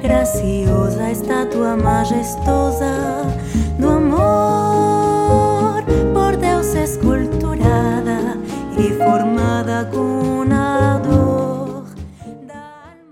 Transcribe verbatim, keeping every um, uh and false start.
graciosa estatua majestosa do amor por Deus esculturada e formada com